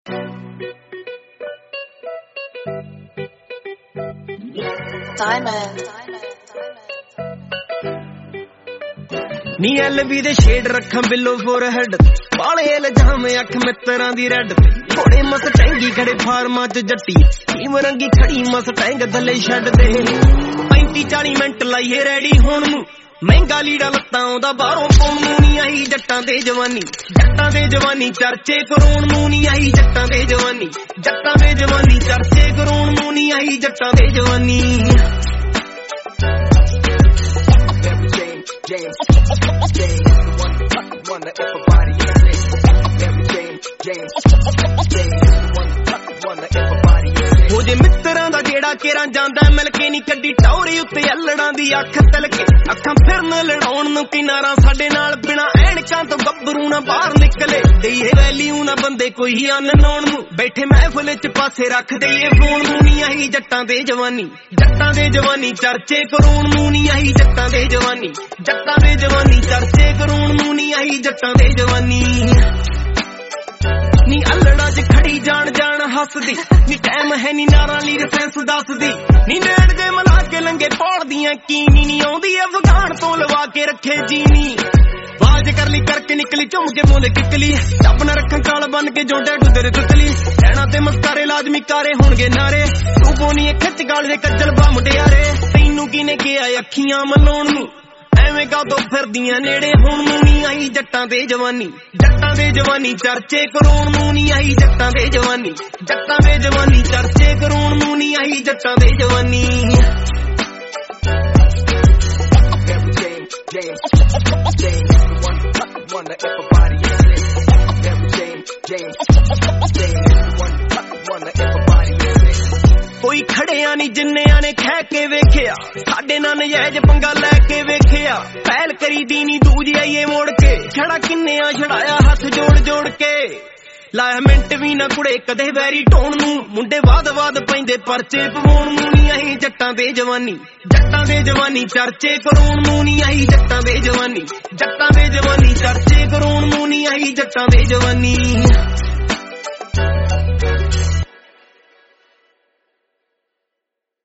ਨੀ LV ਦੇ shade ਰੱਖਾਂ ਬਿੱਲੋ ਫੋਰਹੈਡ ਵਾਲੇ ਇਲਜ਼ਾਮ ਅੱਖ ਮਿੱਤਰਾਂ ਦੀ ਰੈਡ ਥੋੜੇ ਮਸਟੈਂਗੀ ਖੜੇ ਫਾਰਮਾਂ ਚ ਜੱਟੀ ਟੀਮ ਰੰਗੀ ਖੜੀ ਮਸਟੈਂਗ ਥੱਲੇ ਛੱਡ ਦੇ 35-40 ਮਿੰਟ ਲਾਈਏ ਰੈਡੀ ਹੋਣ ਨੂੰ ਮਹਿੰਗਾ ਲੀੜਾ ਲੱਤਾਂ ਆਉਂਦਾ ਬਾਹਰੋਂ ਪਾਉਣ ਨੂੰ ਨੀ ਆਈ ਜੱਟਾਂ ਦੇ ਜਵਾਨੀ ਚਰਚੇ ਕਰਾਉਣ ਨੂੰ ਨੀ ਆਈ ਜੱਟਾਂ ਦੇ ਜਵਾਨੀ ਚਰਚੇ ਕਰਾਉਣ ਨੂੰ ਨੀ ਆਈ ਜੱਟਾਂ ਦੇ ਜਵਾਨੀ ਹੋ ਜੇ ਮਿੱਤਰਾਂ ਦਾ ਜਿਹੜਾ ਕੇਰਾਂ ਜਾਂਦਾ ਮਿਲ ਕੇ ਨੀ ਕੱਢੀ ਟੌਰੀ ਉੱਤੇ ਅਲੜਾਂ ਦੀ ਅੱਖ ਤਲਕੇ ਅੱਖਾਂ ਫਿਰਨ ਲੜਾਉਣ ਨੂੰ ਕਿਨਾਰਾ ਸਾਡੇ ਨਾਲ ਬਿਨਾ ਐਨਕਾਂ ਤੋਂ ਗੱਭਰੂ ਨਾ ਬਾਹਰ ਨਿਕਲੇ ਦਈਏ ਵੈਲਿਊ ਨਾ ਬੰਦੇ ਕੋਈ ਅਨਨੋਨ ਨੂੰ ਬੈਠੇ ਮਹਿਫਲ ਚ ਪਾਸੇ ਰੱਖ ਦਈਏ ਫੋਨ ਨੂੰ ਨੀ ਆਈ ਜੱਟਾਂ ਦੇ ਜਵਾਨੀ ਚਰਚੇ ਕਰਾਉਣ ਨੂੰ ਨੀ ਆਈ ਜੱਟਾਂ ਦੇ ਜਵਾਨੀ ਚਰਚੇ ਕਰਾਉਣ ਨੂੰ ਨੀ ਆਈ ਜੱਟਾਂ ਦੇ ਜਵਾਨੀ ਨੀ ਅਲੜਾ ਚ ਖੜੀ ਜਾਣ ਹੱਸਦੀ ਨੀ ਟਾਈਮ ਹੈ ਨੀ ਨਾਰਾਂ ਲਈ ਰਫੈਂਸ ਦੱਸਦੀ ਨੀ ਨੇੜ ਦੇ ਮਲਾ ਕੇ ਲੰਗੇ ਪੌੜਦੀਆਂ ਕੀਨੀ ਨੀ ਆਉਂਦੀ ਅਫਗਾਨ ਤੋਂ ਲਵਾ ਕੇ ਰੱਖੇ ਜੀਨੀ ਬਾਜ ਕਰ ਲਈ ਕਰਕੇ ਨਿਕਲੀ ਝੁੰਮ ਕੇ ਮੋਲੇ ਕਿਕਲੀ ਟੱਪ ਨਾ ਰੱਖਾਂ ਕਾਲ ਬਨ ਕੇ ਜੋਡੇ ਡੁੱਦਰ ਤੁਤਲੀ ਰਹਿਣਾ ਤੇ ਮਸਕਾਰੇ ਲਾਜ਼ਮੀ ਕਾਰੇ ਹੋਣਗੇ ਨਾਰੇ ਤੂੰ ਬੋਨੀ ਖਿੱਚ ਗਾਲ ਦੇ ਕੱਜਲ ਬਾ ਮੁੰਡਿਆਰੇ ਤੈਨੂੰ ਕਿਨੇ ਕਿਹਾ ਅੱਖੀਆਂ ਮਲਾਉਣ ਨੂੰ ਐਵੇਂ ਕਾਦੋਂ ਫਿਰਦੀਆਂ ਨੇੜੇ ਹੁਣ ਨੂੰ ਨੀ ਆਈ ਜੱਟਾਂ ਦੇ ਜਵਾਨੀ ਚਰਚੇ ਕਰਾਉਣ ਨੂੰ ਨੀ ਆਈ ਜੱਟਾਂ ਦੇ ਜਵਾਨੀ ਚਰਚੇ ਕਰਾਉਣ ਨੂੰ ਨੀ ਆਈ ਜੱਟਾਂ ਦੇ ਜਵਾਨੀ ਕੋਈ ਖੜਿਆ ਨੀ ਜਿੰਨਿਆਂ ਨੇ ਖਹਿ ਕੇ ਵੇਖਿਆ ਸਾਡੇ ਨਾਲ ਨਜਾਇਜ਼ ਪੰਗਾ ਲੈ ਕੇ ਵੇਖਿਆ ਪਹਿਲ ਕਰੀ ਦੀ ਨੀ ਦੂਜੀ ਆਈਏ ਮੋੜ ਕੇ ਛੜਾ ਕਿੰਨਿਆਂ ਛੜਾਇਆ ਹੱਥ ਜੋੜ ਕੇ ਲਾਇਆ ਮਿੰਟ ਵੀ ਨਾ ਕੁੜੇ ਕਦੇ ਵੈਰੀ ਢੋਣ ਨੂੰ ਮੁੰਡੇ ਵਾਦ ਪੈਂਦੇ ਪਰਚੇ ਪਵਾਉਣ ਨੂੰ ਨੀ ਆਈ ਜੱਟਾਂ ਦੇ ਜਵਾਨੀ ਚਰਚੇ ਕਰਾਉਣ ਨੂੰ ਨੀ ਆਈ ਜੱਟਾਂ ਦੇ ਜਵਾਨੀ ਚਰਚੇ ਕਰਾਉਣ ਨੂੰ ਨੀ ਆਈ ਜੱਟਾਂ ਦੇ ਜਵਾਨੀ